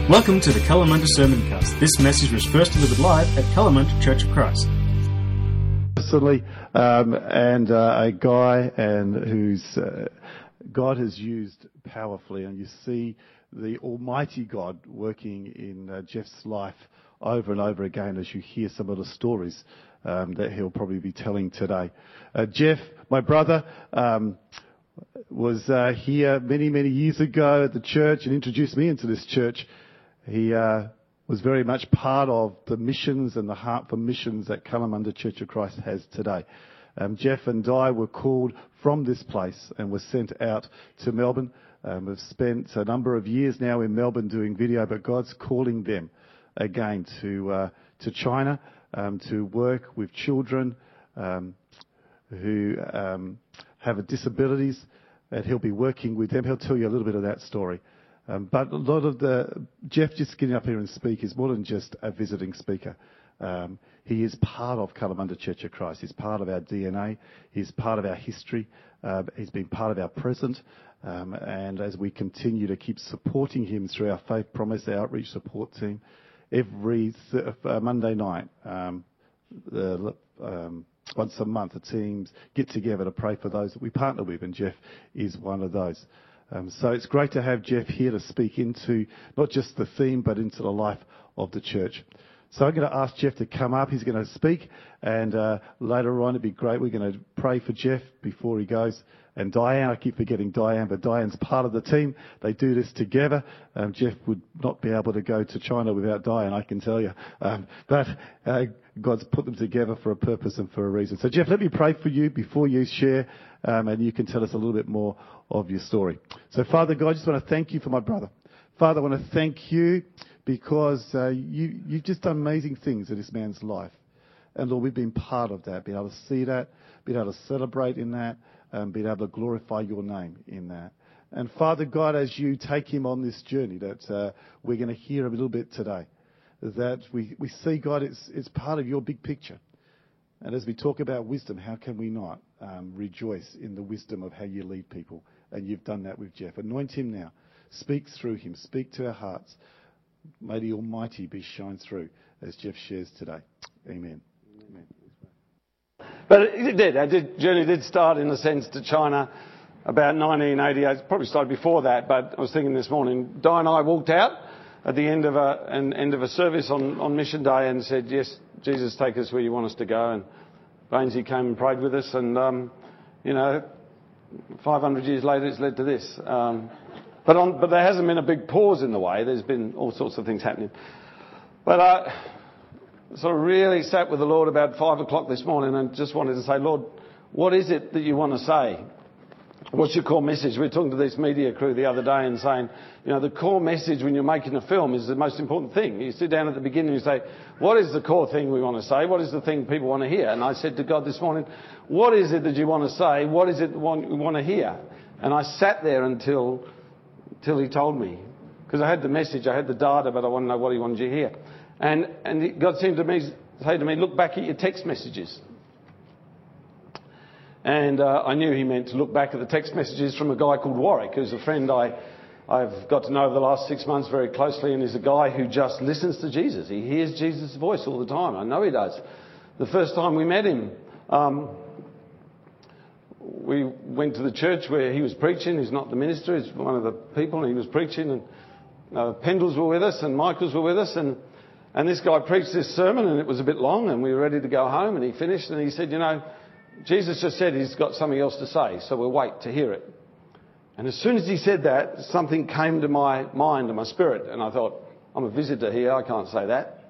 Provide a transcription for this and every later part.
Welcome to the Kalamunda Sermoncast. This message was first delivered live at Kalamunda Church of Christ. Personally, and a guy who's God has used powerfully, and you see the Almighty God working in Jeff's life over and over again as you hear some of the stories that he'll probably be telling today. Jeff, my brother, was here many years ago at the church and introduced me into this church. He was very much part of the missions and the heart for missions that Kalamunda Church of Christ has today. Jeff and Di were called from this place and were sent out to Melbourne. We've spent a number of years now in Melbourne doing video, but God's calling them again to China to work with children who have disabilities, and he'll be working with them. He'll tell you a little bit of that story. But a lot of Jeff just getting up here and speak is more than just a visiting speaker. He is part of Kalamunda Church of Christ. He's part of our DNA. He's part of our history. He's been part of our present. And as we continue to keep supporting him through our Faith Promise, our outreach support team, every Monday night, once a month, the teams get together to pray for those that we partner with, and Jeff is one of those. So it's great to have Jeff here to speak into not just the theme, but into the life of the church. So I'm going to ask Jeff to come up. He's going to speak, and later on it'd be great. We're going to pray for Jeff before he goes. And Diane, I keep forgetting Diane, but Diane's part of the team. They do this together. Jeff would not be able to go to China without Diane, I can tell you. But God's put them together for a purpose and for a reason. So Jeff, let me pray for you before you share, and you can tell us a little bit more of your story. So Father God, I just want to thank you for my brother. Father, I want to thank you because you've just done amazing things in this man's life. And Lord, we've been part of that, being able to see that, being able to celebrate in that, being able to glorify your name in that. And Father God, as you take him on this journey that we're going to hear a little bit today, that we see, God, it's part of your big picture. And as we talk about wisdom, how can we not rejoice in the wisdom of how you lead people? And you've done that with Jeff. Anoint him now. Speak through him. Speak to our hearts. May the Almighty be shine through as Jeff shares today. Amen. Amen. But it did. Our journey did start in a sense to China about 1988. It probably started before that, but I was thinking this morning, Di and I walked out at the end of a service on Mission Day and said, yes, Jesus, take us where you want us to go. And Bainesy came and prayed with us, and 500 years later it's led to this. But there hasn't been a big pause in the way. There's been all sorts of things happening. But I sort of really sat with the Lord about 5 o'clock this morning and just wanted to say, Lord, what is it that you want to say? What's your core message? We were talking to this media crew the other day and saying, the core message when you're making a film is the most important thing. You sit down at the beginning and you say, what is the core thing we want to say? What is the thing people want to hear? And I said to God this morning, what is it that you want to say? What is it we want to hear? And I sat there until he told me. Because I had the message, I had the data, but I want to know what he wanted you to hear. And God seemed to say to me, look back at your text messages. And I knew he meant to look back at the text messages from a guy called Warwick, who's a friend I've got to know over the last 6 months very closely, and is a guy who just listens to Jesus. He hears Jesus' voice all the time. I know he does. The first time we met him, we went to the church where he was preaching. He's not the minister, he's one of the people, and he was preaching, and Pendles were with us and Michaels were with us, and this guy preached this sermon, and it was a bit long, and we were ready to go home, and he finished, and he said, Jesus just said he's got something else to say, so we'll wait to hear it. And as soon as he said that, something came to my mind and my spirit, and I thought, I'm a visitor here, I can't say that.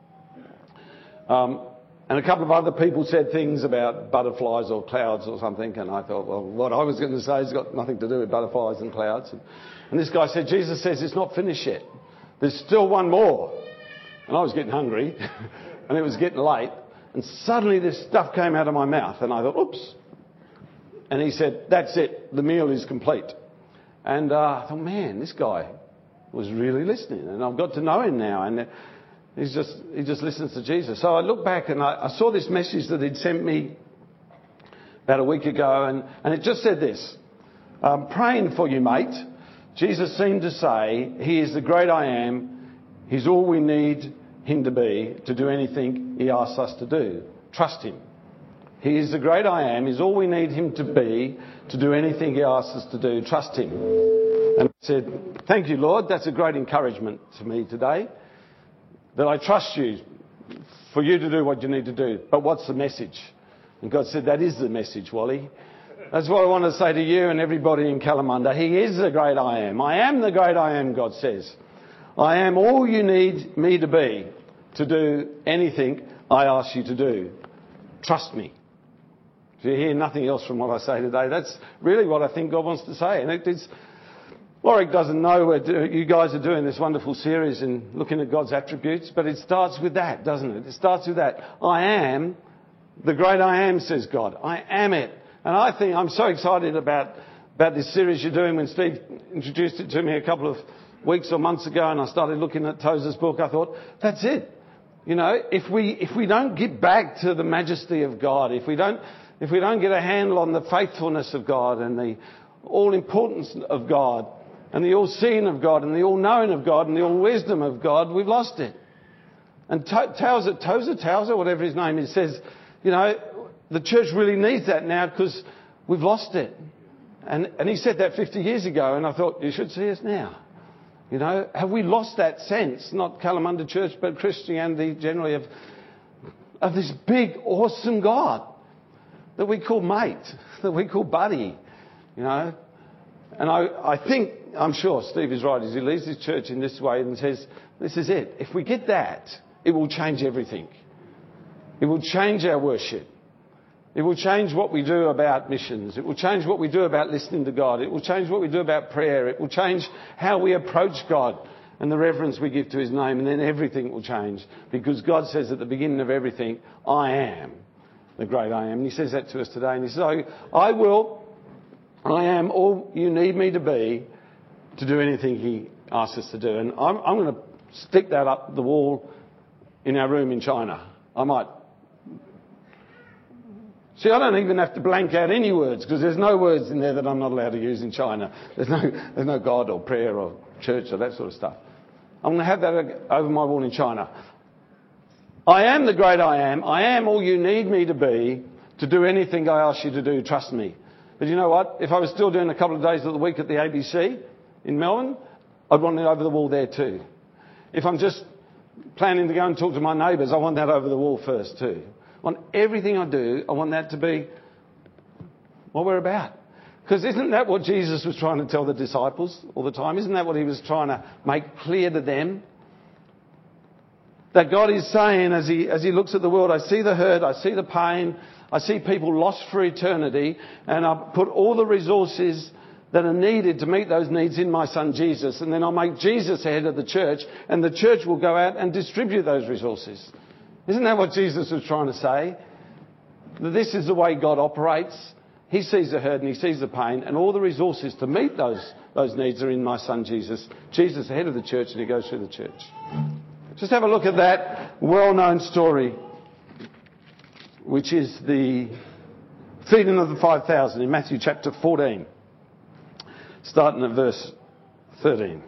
And a couple of other people said things about butterflies or clouds or something, and I thought, well, what I was going to say has got nothing to do with butterflies and clouds. And this guy said, Jesus says it's not finished yet. There's still one more. And I was getting hungry, and it was getting late, and suddenly this stuff came out of my mouth, and I thought, oops. And he said, that's it, the meal is complete. And I thought, man, this guy was really listening, and I've got to know him now, and he just listens to Jesus. So I looked back and I saw this message that he'd sent me about a week ago, and it just said this: praying for you, mate. Jesus seemed to say, he is the great I am. He's all we need him to be to do anything he asks us to do. Trust him. He is the great I am. He's all we need him to be to do anything he asks us to do. Trust him. And I said, thank you, Lord. That's a great encouragement to me today. That I trust you for you to do what you need to do. But what's the message? And God said, that is the message, Wally. That's what I want to say to you and everybody in Kalamunda. He is the great I am. I am the great I am, God says. I am all you need me to be to do anything I ask you to do. Trust me. If you hear nothing else from what I say today, that's really what I think God wants to say. And Warwick doesn't know you guys are doing this wonderful series and looking at God's attributes, but it starts with that, doesn't it? It starts with that. I am the great I am, says God. I am it. And I think I'm so excited about this series you're doing. When Steve introduced it to me a couple of weeks or months ago and I started looking at Tozer's book, I thought, that's it. You know, if we don't get back to the majesty of God, if we don't get a handle on the faithfulness of God and the all-importance of God and the all-seeing of God and the all-knowing of God and the all-wisdom of God, we've lost it. And Tozer, whatever his name is, says, you know, the church really needs that now because we've lost it. And he said that 50 years ago, and I thought, you should see us now. You know, have we lost that sense, not Kalamunda Church, but Christianity generally, of this big, awesome God that we call mate, that we call buddy, you know? And I'm sure Steve is right as he leads his church in this way and says, this is it. If we get that, it will change everything. It will change our worship. It will change what we do about missions. It will change what we do about listening to God. It will change what we do about prayer. It will change how we approach God and the reverence we give to his name. And then everything will change because God says at the beginning of everything, I am the great I am. And he says that to us today. And he says, I am all you need me to be to do anything he asks us to do. And I'm going to stick that up the wall in our room in China. I might. See, I don't even have to blank out any words because there's no words in there that I'm not allowed to use in China. There's no God or prayer or church or that sort of stuff. I'm going to have that over my wall in China. I am the great I am. I am all you need me to be to do anything I ask you to do. Trust me. But you know what? If I was still doing a couple of days of the week at the ABC in Melbourne, I'd want it over the wall there too. If I'm just planning to go and talk to my neighbours, I want that over the wall first too. On everything I do, I want that to be what we're about. Because isn't that what Jesus was trying to tell the disciples all the time? Isn't that what he was trying to make clear to them? That God is saying as he looks at the world, I see the hurt, I see the pain, I see people lost for eternity, and I put all the resources that are needed to meet those needs in my son Jesus, and then I'll make Jesus head of the church, and the church will go out and distribute those resources. Isn't that what Jesus was trying to say? That this is the way God operates. He sees the hurt and he sees the pain, and all the resources to meet those needs are in my son Jesus. Jesus, the head of the church, and he goes through the church. Just have a look at that well-known story, which is the feeding of the 5,000 in Matthew chapter 14, starting at verse 13.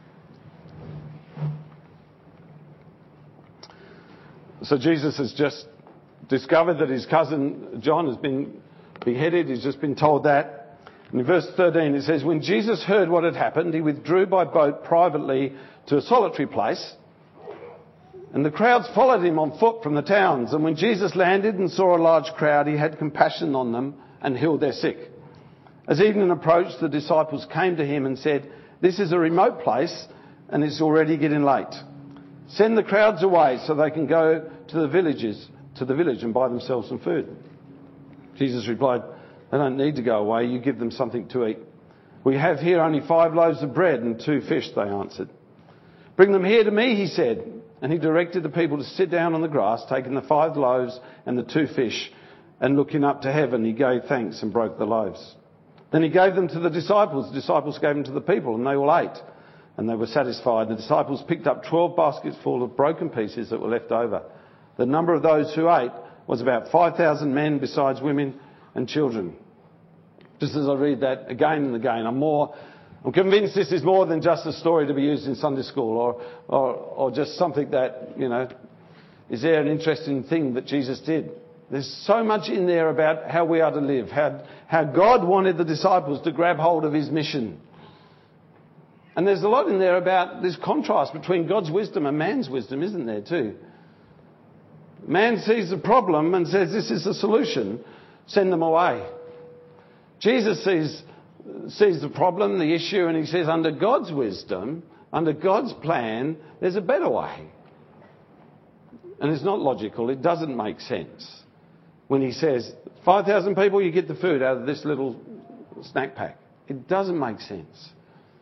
So Jesus has just discovered that his cousin John has been beheaded. He's just been told that. And in verse 13 it says, when Jesus heard what had happened, he withdrew by boat privately to a solitary place. And the crowds followed him on foot from the towns. And when Jesus landed and saw a large crowd, he had compassion on them and healed their sick. As evening approached, the disciples came to him and said, this is a remote place and it's already getting late. Send the crowds away so they can go to the village and buy themselves some food. Jesus replied, they don't need to go away. You give them something to eat. We have here only 5 loaves of bread and 2 fish, they answered. Bring them here to me, he said. And he directed the people to sit down on the grass, taking the 5 loaves and the 2 fish, and looking up to heaven, he gave thanks and broke the loaves. Then he gave them to the disciples. The disciples gave them to the people, and they all ate. And they were satisfied. The disciples picked up 12 baskets full of broken pieces that were left over. The number of those who ate was about 5,000 men, besides women and children. Just as I read that again and again, I'm more I'm convinced this is more than just a story to be used in Sunday school or just something that, is there an interesting thing that Jesus did? There's so much in there about how we are to live, how God wanted the disciples to grab hold of his mission. And there's a lot in there about this contrast between God's wisdom and man's wisdom, isn't there too? Man sees the problem and says, this is the solution, send them away. Jesus sees the problem, the issue, and he says, under God's wisdom, under God's plan, there's a better way. And it's not logical. It doesn't make sense. When he says, 5,000 people, you get the food out of this little snack pack. It doesn't make sense.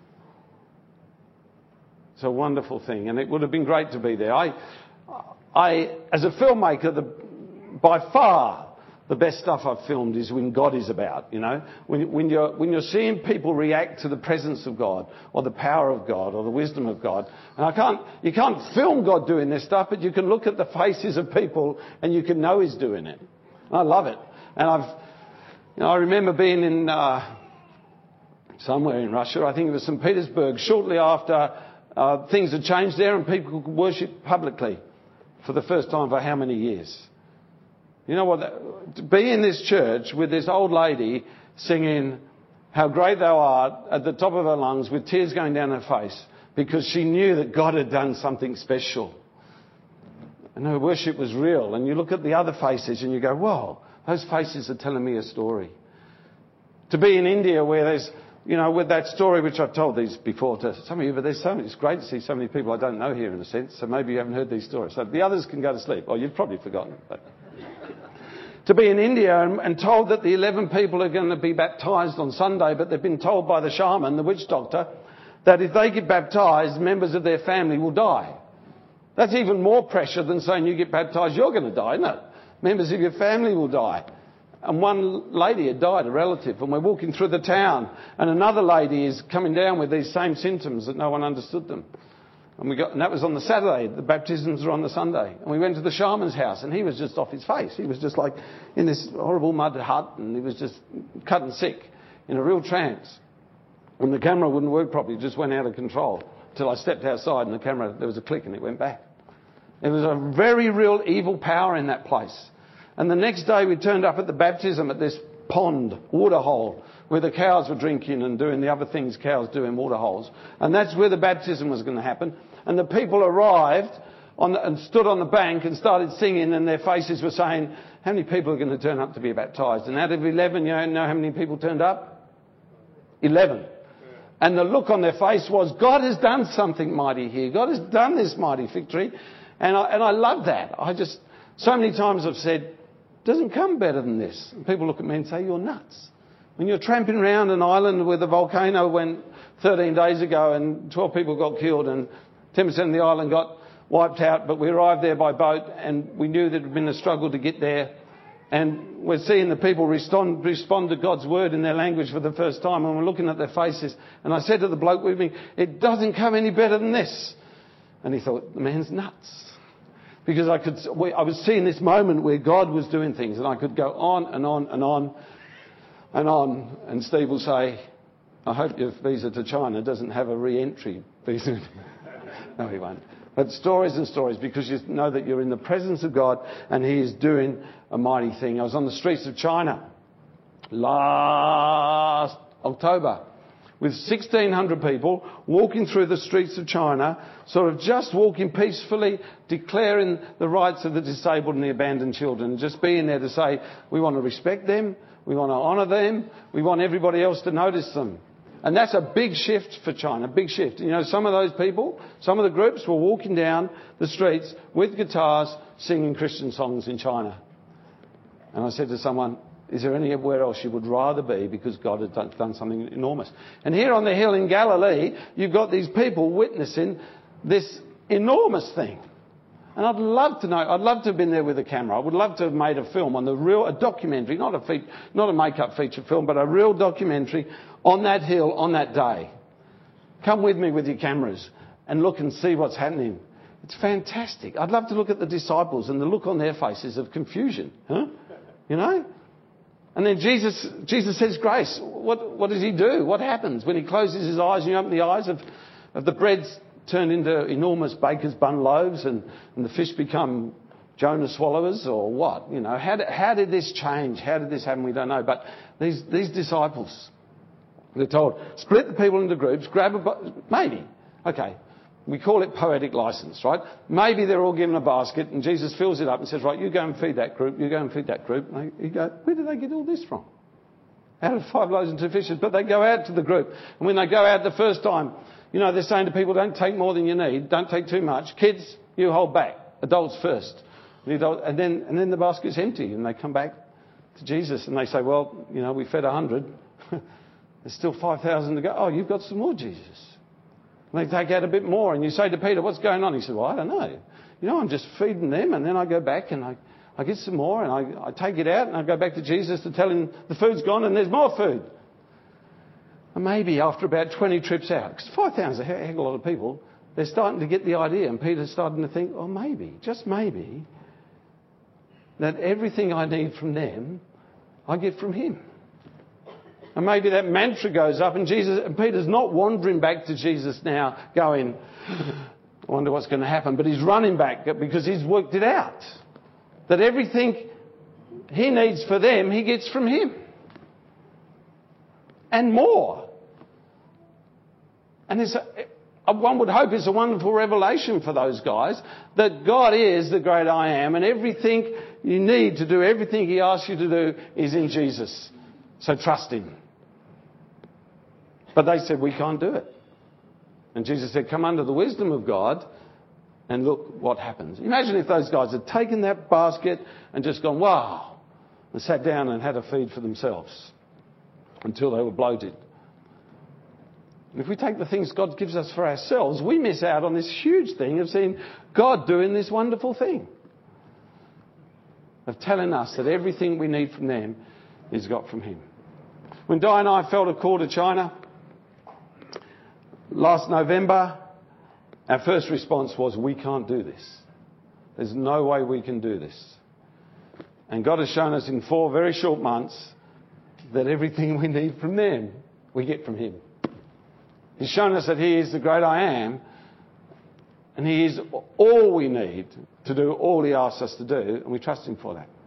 It's a wonderful thing, and it would have been great to be there. I as a filmmaker, by far the best stuff I've filmed is when God is about, When you're seeing people react to the presence of God or the power of God or the wisdom of God. And you can't film God doing this stuff, but you can look at the faces of people and you can know he's doing it. I love it. And I remember being in somewhere in Russia, I think it was St. Petersburg, shortly after things had changed there and people could worship publicly for the first time for how many years? You know what? To be in this church with this old lady singing How Great Thou Art at the top of her lungs with tears going down her face because she knew that God had done something special. And her worship was real. And you look at the other faces and you go, whoa, those faces are telling me a story. To be in India where there's, with that story which I've told these before to some of you, but it's great to see so many people I don't know here in a sense. So maybe you haven't heard these stories. So the others can go to sleep. Or you've probably forgotten. But to be in India and told that the 11 people are going to be baptised on Sunday, but they've been told by the shaman, the witch doctor, that if they get baptised, members of their family will die. That's even more pressure than saying you get baptised, you're going to die, isn't it? Members of your family will die. And one lady had died, a relative, and we're walking through the town, and another lady is coming down with these same symptoms that no one understood them. And that was on the Saturday. The baptisms were on the Sunday. And we went to the shaman's house, and he was just off his face. He was just like in this horrible mud hut, and he was just cut and sick, in a real trance. And the camera wouldn't work properly, it just went out of control. Until I stepped outside, and the camera, there was a click, and it went back. There was a very real evil power in that place. And the next day we turned up at the baptism at this pond, water hole, where the cows were drinking and doing the other things cows do in water holes. And that's where the baptism was going to happen. And the people arrived and stood on the bank and started singing, and their faces were saying, how many people are going to turn up to be baptised? And out of 11, you know how many people turned up? 11. And the look on their face was, God has done something mighty here. God has done this mighty victory. And I love that. So many times I've said, doesn't come better than this. And people look at me and say, you're nuts. When you're tramping around an island where the volcano went 13 days ago and 12 people got killed and 10% of the island got wiped out, but we arrived there by boat and we knew that it had been a struggle to get there. And we're seeing the people respond to God's word in their language for the first time, and we're looking at their faces. And I said to the bloke with me, it doesn't come any better than this. And he thought, the man's nuts. Because I was seeing this moment where God was doing things, and I could go on and on and on and on. And Steve will say, I hope your visa to China doesn't have a re-entry visa. No, he won't. But stories and stories, because you know that you're in the presence of God and he is doing a mighty thing. I was on the streets of China last October with 1,600 people walking through the streets of China, sort of just walking peacefully, declaring the rights of the disabled and the abandoned children, just being there to say, we want to respect them, we want to honour them, we want everybody else to notice them. And that's a big shift for China, big shift. You know, some of those people, some of the groups were walking down the streets with guitars singing Christian songs in China. And I said to someone, is there anywhere else you would rather be, because God has done something enormous? And here on the hill in Galilee, you've got these people witnessing this enormous thing. And I'd love to have been there with a camera. I would love to have made a film on a documentary, not a make-up feature film, but a real documentary on that hill on that day. Come with me with your cameras and look and see what's happening. It's fantastic. I'd love to look at the disciples and the look on their faces of confusion. Huh? You know? And then Jesus says grace. What does he do? What happens when he closes his eyes and you open the eyes of the breads turned into enormous baker's bun loaves and the fish become Jonah swallowers or what? You know, how did this change? How did this happen? We don't know. But these disciples, they're told, split the people into groups, maybe. Okay. We call it poetic license, right? Maybe they're all given a basket and Jesus fills it up and says, right, you go and feed that group, you go and feed that group. And you go, where did they get all this from? Out of 5 loaves and 2 fishes. But they go out to the group. And when they go out the first time, you know, they're saying to people, don't take more than you need. Don't take too much. Kids, you hold back. Adults first. And then the basket's empty and they come back to Jesus and they say, well, you know, we fed 100. There's still 5,000 to go. Oh, you've got some more, Jesus. And they take out a bit more and you say to Peter, what's going on? He said, well, I don't know. You know, I'm just feeding them and then I go back and I get some more and I take it out and I go back to Jesus to tell him the food's gone and there's more food. And maybe after about 20 trips out, because 5,000 is a heck of a lot of people, they're starting to get the idea and Peter's starting to think, oh, maybe, just maybe, that everything I need from them, I get from him. And maybe that mantra goes up and Peter's not wandering back to Jesus now going, I wonder what's going to happen. But he's running back because he's worked it out. That everything he needs for them, he gets from him. And more. And one would hope it's a wonderful revelation for those guys that God is the great I am and everything you need to do, everything he asks you to do is in Jesus. So trust him. But they said, we can't do it. And Jesus said, come under the wisdom of God and look what happens. Imagine if those guys had taken that basket and just gone, wow, and sat down and had a feed for themselves until they were bloated. And if we take the things God gives us for ourselves, we miss out on this huge thing of seeing God doing this wonderful thing. Of telling us that everything we need from them is got from him. When Di and I felt a call to China last November, our first response was, we can't do this. There's no way we can do this. And God has shown us in 4 very short months that everything we need from them, we get from him. He's shown us that he is the great I am, and he is all we need to do all he asks us to do, and we trust him for that.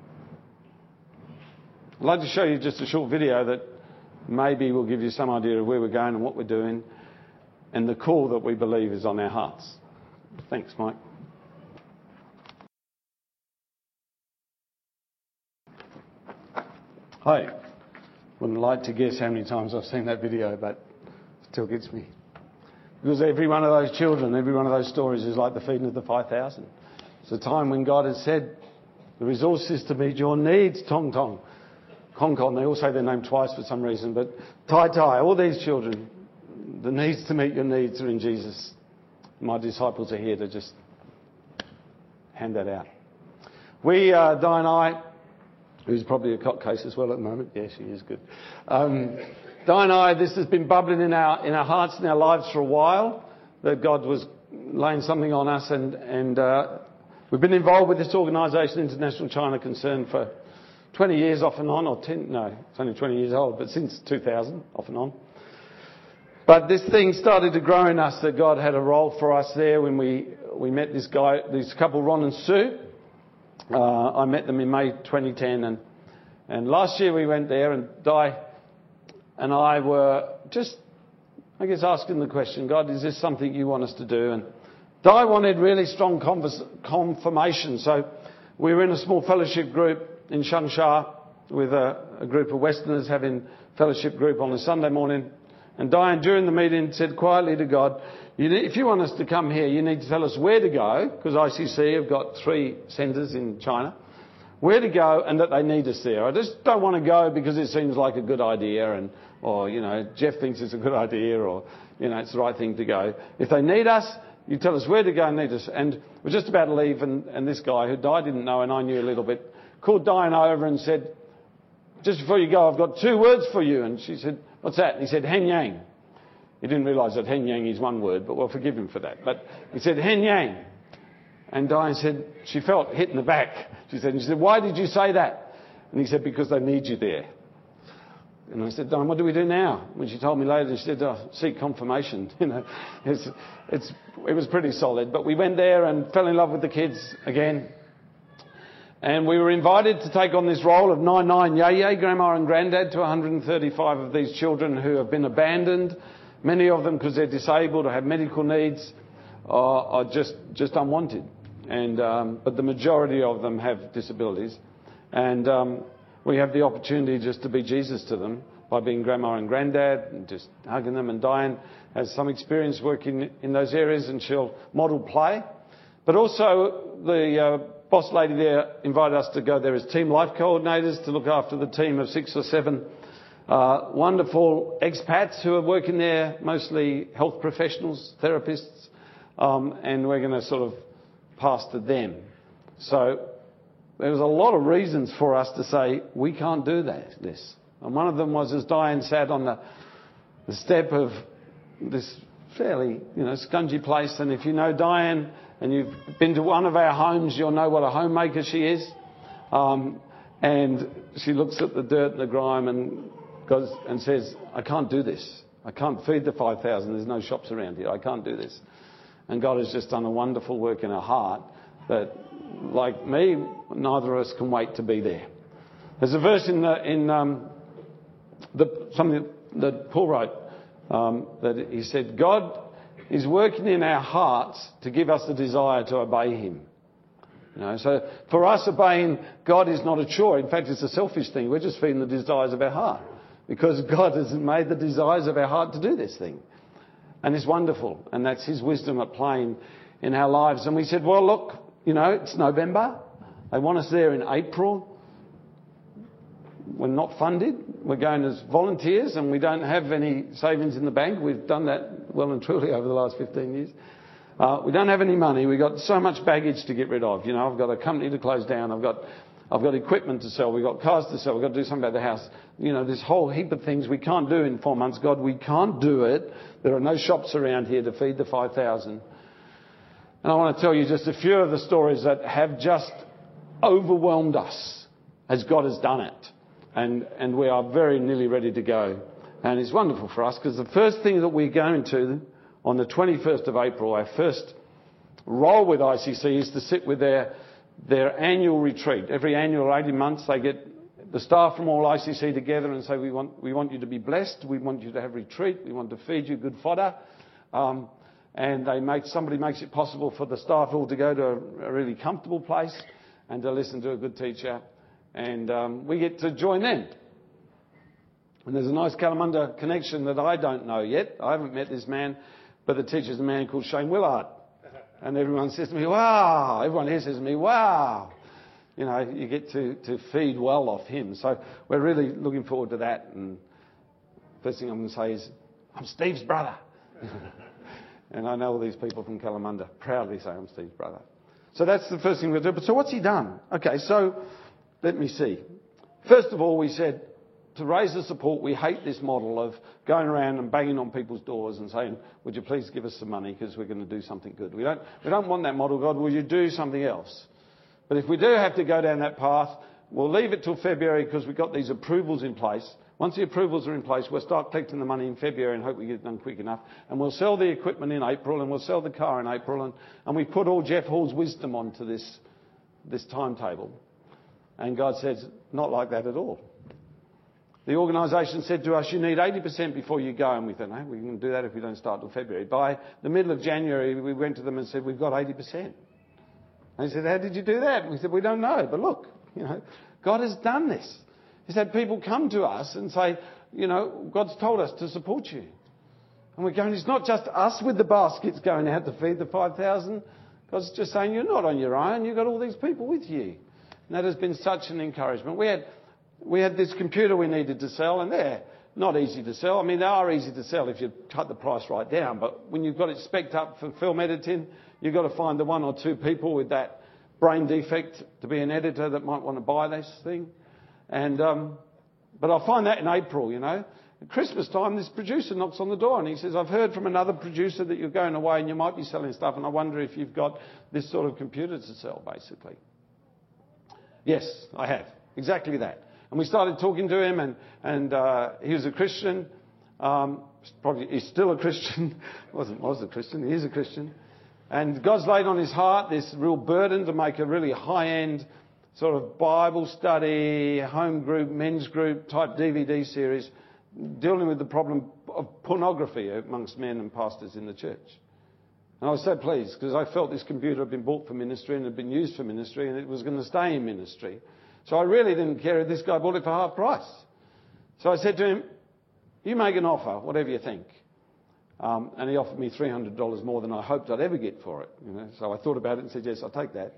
I'd like to show you just a short video that maybe will give you some idea of where we're going and what we're doing and the call that we believe is on our hearts. Thanks, Mike. Hi. Wouldn't like to guess how many times I've seen that video, but it still gets me. Because every one of those children, every one of those stories is like the feeding of the 5,000. It's a time when God has said, the resources to meet your needs, Tong Tong. Hong Kong, they all say their name twice for some reason, but Tai Tai, all these children, the needs to meet your needs are in Jesus. My disciples are here to just hand that out. We, Di and I, who's probably a court case as well at the moment. Yeah, she is good. Di and I, this has been bubbling in our hearts and our lives for a while, that God was laying something on us, and we've been involved with this organisation, International China Concern, for 20 years off and on, or 10, no, it's only 20 years old, but since 2000, off and on. But this thing started to grow in us that God had a role for us there when we met this couple, Ron and Sue. I met them in May 2010, and last year we went there, and Di and I were just, I guess, asking the question, God, is this something you want us to do? And Di wanted really strong confirmation, so we were in a small fellowship group in Shansha with a group of Westerners having fellowship group on a Sunday morning. And Diane, during the meeting, said quietly to God, if you want us to come here, you need to tell us where to go, because ICC have got 3 centres in China, where to go and that they need us there. I just don't want to go because it seems like a good idea, or, you know, Jeff thinks it's a good idea, or, you know, it's the right thing to go. If they need us, you tell us where to go and need us. And we're just about to leave, and this guy, who Di didn't know and I knew a little bit, called Diane over and said, just before you go, I've got 2 words for you. And she said, what's that? And he said, Hen Yang. He didn't realise that Hen Yang is one word, but we'll forgive him for that. But he said, Hen Yang. And Diane said, she felt hit in the back. She said, why did you say that? And he said, because they need you there. And I said, Diane, what do we do now? When she told me later, she said, seek confirmation. It was pretty solid. But we went there and fell in love with the kids again. And we were invited to take on this role of 99 yay, grandma and granddad, to 135 of these children who have been abandoned. Many of them because they're disabled or have medical needs are just unwanted. But the majority of them have disabilities. And we have the opportunity just to be Jesus to them by being grandma and granddad and just hugging them. And Diane has some experience working in those areas, and she'll model play. But also the boss lady there invited us to go there as team life coordinators to look after the team of 6 or 7 wonderful expats who are working there, mostly health professionals, therapists, and we're going to sort of pastor them. So there was a lot of reasons for us to say, we can't do this. And one of them was as Diane sat on the step of this fairly, scungy place. And if you know Diane and you've been to one of our homes, you'll know what a homemaker she is. And she looks at the dirt and the grime and says, I can't do this. I can't feed the 5,000. There's no shops around here. I can't do this. And God has just done a wonderful work in her heart that, like me, neither of us can wait to be there. There's a verse in something that Paul wrote that he said, God is working in our hearts to give us the desire to obey him. So for us, obeying God is not a chore. In fact, it's a selfish thing. We're just feeding the desires of our heart because God has made the desires of our heart to do this thing. And it's wonderful. And that's his wisdom at play in our lives. And we said, well, look, it's November. They want us there in April. We're not funded. We're going as volunteers and we don't have any savings in the bank. We've done that well and truly over the last 15 years. We don't have any money. We've got so much baggage to get rid of. I've got a company to close down. I've got equipment to sell. We've got cars to sell. We've got to do something about the house. This whole heap of things we can't do in 4 months. God, we can't do it. There are no shops around here to feed the 5,000. And I want to tell you just a few of the stories that have just overwhelmed us as God has done it. And we are very nearly ready to go. And it's wonderful for us because the first thing that we're going to on the 21st of April, our first role with ICC is to sit with their annual retreat. Every annual 18 months they get the staff from all ICC together and say, we want you to be blessed. We want you to have retreat. We want to feed you good fodder. And somebody makes it possible for the staff all to go to a really comfortable place and to listen to a good teacher. And we get to join them. And there's a nice Kalamunda connection that I don't know yet. I haven't met this man, but the teacher's a man called Shane Willard. And everyone says to me, wow. Everyone here says to me, wow. You get to feed well off him. So we're really looking forward to that. And first thing I'm going to say is, I'm Steve's brother. And I know all these people from Kalamunda proudly say I'm Steve's brother. So that's the first thing we'll do. But so what's he done? Okay, so let me see. First of all, we said, to raise the support, we hate this model of going around and banging on people's doors and saying, would you please give us some money because we're going to do something good. We don't want that model. God, will you do something else? But if we do have to go down that path, we'll leave it till February because we've got these approvals in place. Once the approvals are in place, we'll start collecting the money in February and hope we get it done quick enough. And we'll sell the equipment in April and we'll sell the car in April. And we put all Jeff Hall's wisdom onto this timetable. And God says, not like that at all. The organisation said to us, you need 80% before you go. And we thought, no, we can do that if we don't start till February. By the middle of January, we went to them and said, we've got 80%. And they said, how did you do that? And we said, we don't know. But look, God has done this. He's had people come to us and say, God's told us to support you. And we're going, it's not just us with the baskets going out to feed the 5,000. God's just saying, you're not on your own. You've got all these people with you. And that has been such an encouragement. We had this computer we needed to sell, and they're not easy to sell. I mean, they are easy to sell if you cut the price right down. But when you've got it spec'd up for film editing, you've got to find the 1 or 2 people with that brain defect to be an editor that might want to buy this thing. And but I'll find that in April, At Christmas time, this producer knocks on the door and he says, I've heard from another producer that you're going away and you might be selling stuff, and I wonder if you've got this sort of computer to sell, basically. Yes, I have. Exactly that. And we started talking to him, and he was a Christian. He's still a Christian. was a Christian. He is a Christian. And God's laid on his heart this real burden to make a really high-end sort of Bible study, home group, men's group type DVD series dealing with the problem of pornography amongst men and pastors in the church. And I was so pleased because I felt this computer had been bought for ministry and had been used for ministry and it was going to stay in ministry. So I really didn't care if this guy bought it for half price. So I said to him, you make an offer, whatever you think. And he offered me $300 more than I hoped I'd ever get for it. So I thought about it and said, yes, I'll take that.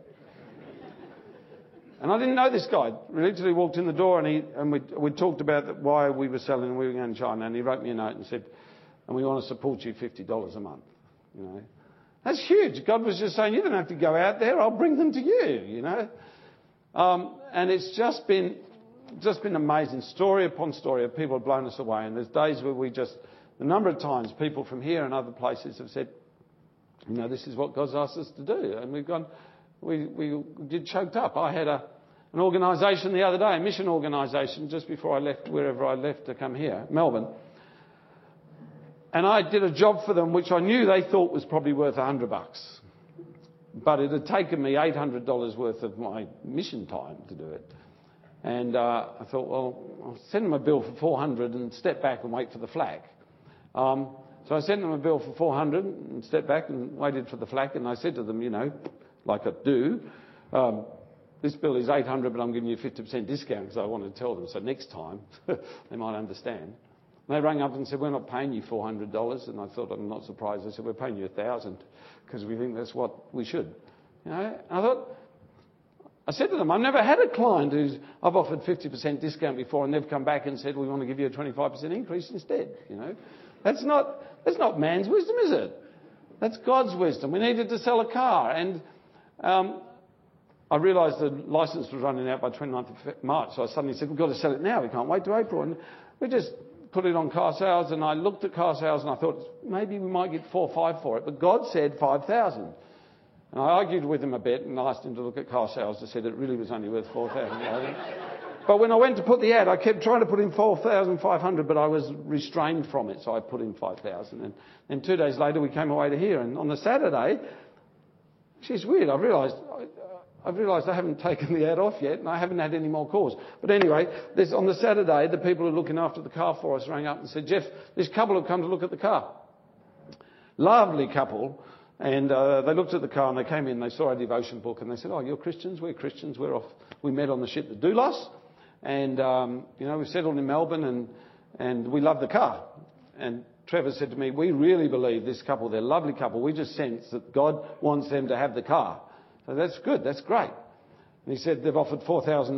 And I didn't know this guy. We literally walked in the door and we talked about why we were selling and we were going to China. And he wrote me a note and said, and we want to support you $50 a month. That's huge. God was just saying, you don't have to go out there. I'll bring them to you, And it's just been amazing. Story upon story of people have blown us away. And there's days where the number of times people from here and other places have said, this is what God's asked us to do. And we've gone, we did choked up. I had an organisation the other day, a mission organisation, just before I left wherever I left to come here, Melbourne. And I did a job for them which I knew they thought was probably worth $100. But it had taken me $800 worth of my mission time to do it. And I thought, well, I'll send them a bill for $400 and step back and wait for the flak. So I sent them a bill for $400 and stepped back and waited for the flak. And I said to them, like I do, this bill is $800, but I'm giving you a 50% discount because I wanted to tell them. So next time they might understand. And they rang up and said, we're not paying you $400. And I thought, I'm not surprised. They said, we're paying you $1,000 because we think that's what we should. And I said to them, I've never had a client I've offered 50% discount before and they've come back and said, we want to give you a 25% increase instead. That's not man's wisdom, is it? That's God's wisdom. We needed to sell a car. And I realised the licence was running out by 29th of March. So I suddenly said, we've got to sell it now. We can't wait till April. And we just put it on car sales. And I looked at car sales and I thought, maybe we might get 4 or 5 for it. But God said 5,000. And I argued with him a bit and asked him to look at car sales. I said it really was only worth 4,000. But when I went to put the ad, I kept trying to put in 4,500, but I was restrained from it. So I put in 5,000. And then 2 days later, we came away to here. And on the Saturday, it's weird. I've realised I haven't taken the ad off yet, and I haven't had any more calls. But anyway, on the Saturday, the people who are looking after the car for us rang up and said, Jeff, this couple have come to look at the car. Lovely couple. And they looked at the car and they came in, they saw our devotion book and they said, oh, you're Christians? We're Christians. We're off. We met on the ship, the Doulos. And, we settled in Melbourne and we love the car. And Trevor said to me, we really believe this couple, they're a lovely couple. We just sense that God wants them to have the car. So that's good. That's great. And he said, they've offered $4,000.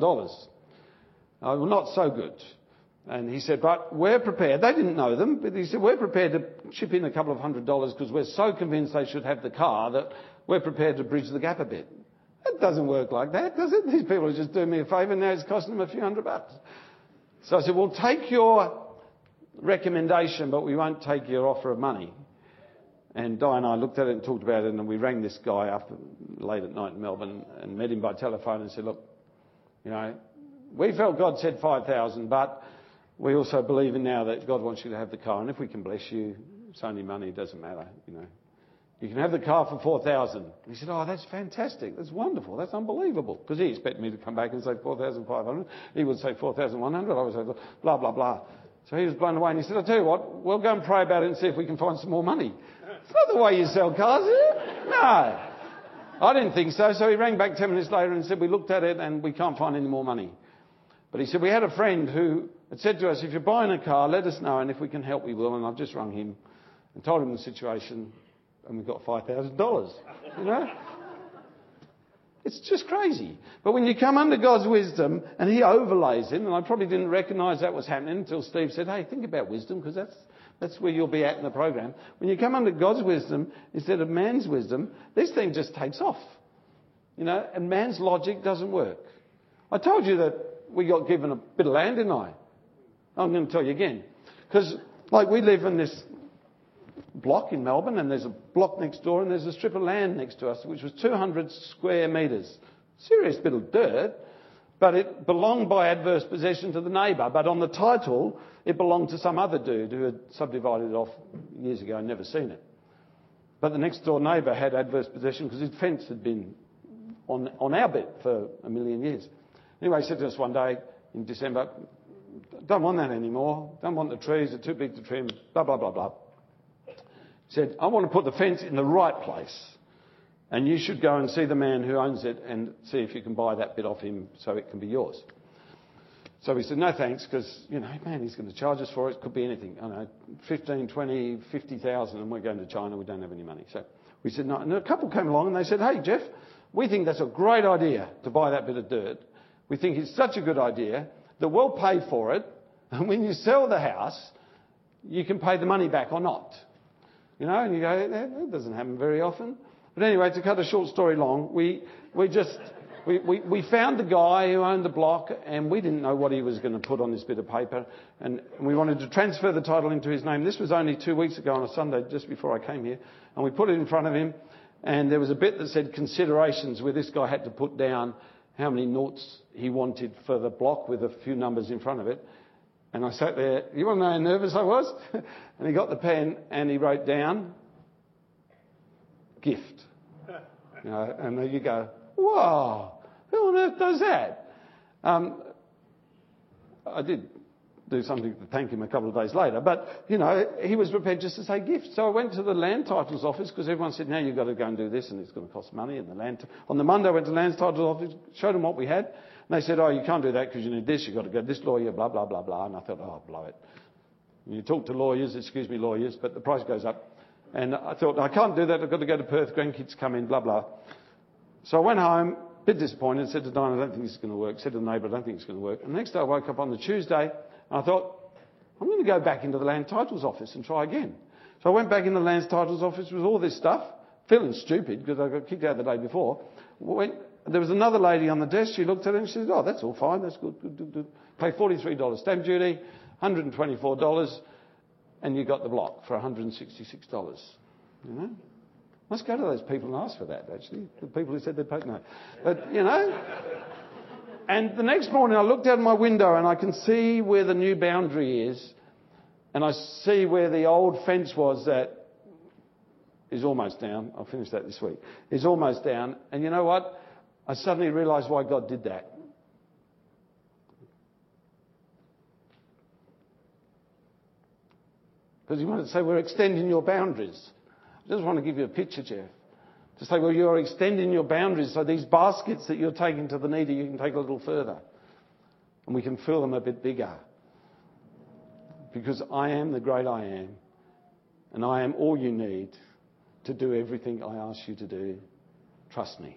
Well, not so good. And he said, but we're prepared. They didn't know them, but he said, we're prepared to chip in a couple of $100 because we're so convinced they should have the car that we're prepared to bridge the gap a bit. It doesn't work like that, does it? These people are just doing me a favour. Now it's costing them a few $100. So I said, we'll take your recommendation, but we won't take your offer of money. And Di and I looked at it and talked about it, and we rang this guy up late at night in Melbourne and met him by telephone and said, look, we felt God said 5,000, but we also believe in now that God wants you to have the car. And if we can bless you, it's only money, it doesn't matter, You can have the car for 4,000. He said, oh, that's fantastic. That's wonderful. That's unbelievable. Because he expected me to come back and say 4,500. He would say 4,100. I would say blah, blah, blah. So he was blown away. And he said, I'll tell you what, we'll go and pray about it and see if we can find some more money. It's not the way you sell cars, is it? No. I didn't think so. So he rang back 10 minutes later and said, we looked at it and we can't find any more money. But he said, we had a friend who had said to us, if you're buying a car, let us know. And if we can help, we will. And I've just rung him and told him the situation. And we've got $5,000, It's just crazy. But when you come under God's wisdom and he overlays it, and I probably didn't recognise that was happening until Steve said, hey, think about wisdom, because that's where you'll be at in the program. When you come under God's wisdom instead of man's wisdom, this thing just takes off. And man's logic doesn't work. I told you that we got given a bit of land, didn't I? I'm going to tell you again. Because, we live in this block in Melbourne, and there's a block next door, and there's a strip of land next to us, which was 200 square metres. Serious bit of dirt, but it belonged by adverse possession to the neighbour. But on the title, it belonged to some other dude who had subdivided it off years ago and never seen it. But the next door neighbour had adverse possession because his fence had been on our bit for a million years. Anyway, he said to us one day in December, don't want that anymore, don't want the trees, they're too big to trim, blah, blah, blah, blah. He said, I want to put the fence in the right place, and you should go and see the man who owns it and see if you can buy that bit off him so it can be yours. So we said, no thanks, because, man, he's going to charge us for it. It could be anything. I don't know, 15, 20, 50,000, and we're going to China. We don't have any money. So we said, no. And a couple came along and they said, hey, Jeff, we think that's a great idea to buy that bit of dirt. We think it's such a good idea that we'll pay for it. And when you sell the house, you can pay the money back or not. And you go, that doesn't happen very often. But anyway, to cut a short story long, we found the guy who owned the block, and we didn't know what he was going to put on this bit of paper, and we wanted to transfer the title into his name. This was only 2 weeks ago on a Sunday, just before I came here, and we put it in front of him, and there was a bit that said considerations, where this guy had to put down how many noughts he wanted for the block with a few numbers in front of it. And I sat there, you want to know how nervous I was? And he got the pen and he wrote down, gift. And there you go, whoa, who on earth does that? I did do something to thank him a couple of days later, but, he was prepared just to say gift. So I went to the land titles office, because everyone said, now you've got to go and do this, and it's going to cost money. And on the Monday I went to the land titles office, showed them what we had, and they said, oh, you can't do that because you need this, you've got to go to this lawyer, blah, blah, blah, blah. And I thought, oh, blow it. You talk to lawyers, excuse me, lawyers, but the price goes up. And I thought, I can't do that, I've got to go to Perth, grandkids come in, blah, blah. So I went home, a bit disappointed, said to Diane, I don't think this is going to work. Said to the neighbour, I don't think it's going to work. And the next day I woke up on the Tuesday, and I thought, I'm going to go back into the land titles office and try again. So I went back in the land titles office with all this stuff, feeling stupid because I got kicked out the day before. There was another lady on the desk, she looked at it and she said, oh, that's all fine, that's good. Pay $43 stamp duty, $124, and you got the block for $166. Must go to those people and ask for that, actually. The people who said they'd pay, no. But, And the next morning I looked out my window and I can see where the new boundary is, and I see where the old fence was that is almost down. I'll finish that this week. It's almost down. And you know what? I suddenly realised why God did that. Because he wanted to say, we're extending your boundaries. I just want to give you a picture, Jeff. To say, well, you're extending your boundaries, so these baskets that you're taking to the needy, you can take a little further. And we can fill them a bit bigger. Because I am the great I am. And I am all you need to do everything I ask you to do. Trust me.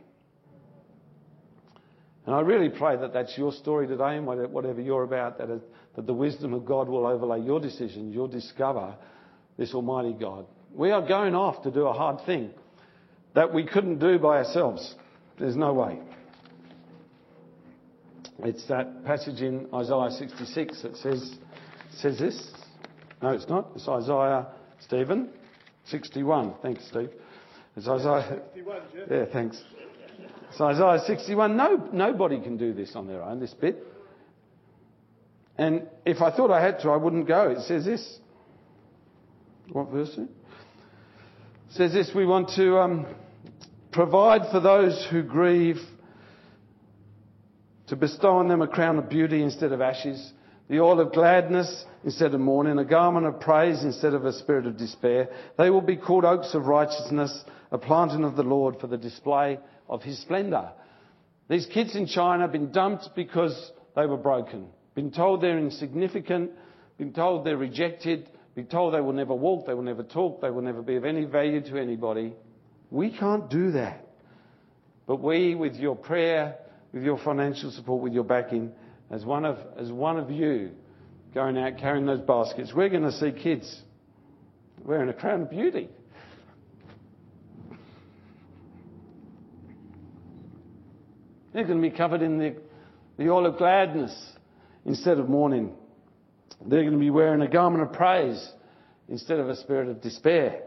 And I really pray that that's your story today, and whatever you're about, that the wisdom of God will overlay your decisions. You'll discover this Almighty God. We are going off to do a hard thing that we couldn't do by ourselves. There's no way. It's that passage in Isaiah 66 that says this. No, it's not. It's Isaiah, Stephen, 61. Thanks, Steve. It's Isaiah 61, Jeff. Yeah, thanks. It's Isaiah 61. Nobody can do this on their own, this bit. And if I thought I had to, I wouldn't go. It says this. What verse is it? It says this, we want to provide for those who grieve, to bestow on them a crown of beauty instead of ashes, the oil of gladness instead of mourning, a garment of praise instead of a spirit of despair. They will be called oaks of righteousness, a planting of the Lord for the display of his splendour. These kids in China have been dumped because they were broken, been told they're insignificant, been told they're rejected, been told they will never walk, they will never talk, they will never be of any value to anybody. We can't do that. But we, with your prayer, with your financial support, with your backing, as one of you going out carrying those baskets, we're going to see kids wearing a crown of beauty. They're going to be covered in the oil of gladness instead of mourning. They're going to be wearing a garment of praise instead of a spirit of despair.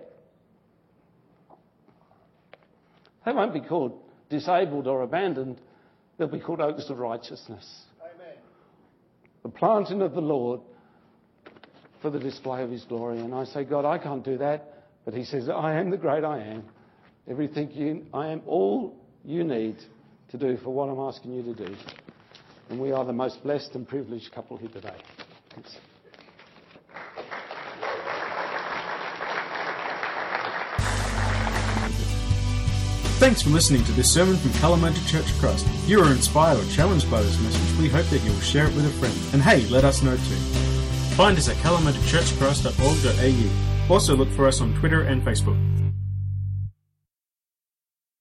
They won't be called disabled or abandoned. they'll be called oaks of righteousness. Amen. The planting of the Lord for the display of his glory. And I say, God, I can't do that. But he says, I am the great I am. I am all you need to do for what I'm asking you to do. And we are the most blessed and privileged couple here today. Thanks. Thanks for listening to this sermon from Calamata Church Christ. If you are inspired or challenged by this message, we hope that you will share it with a friend. And hey, let us know too. Find us at calamatachurchchrist.org.au. Also look for us on Twitter and Facebook.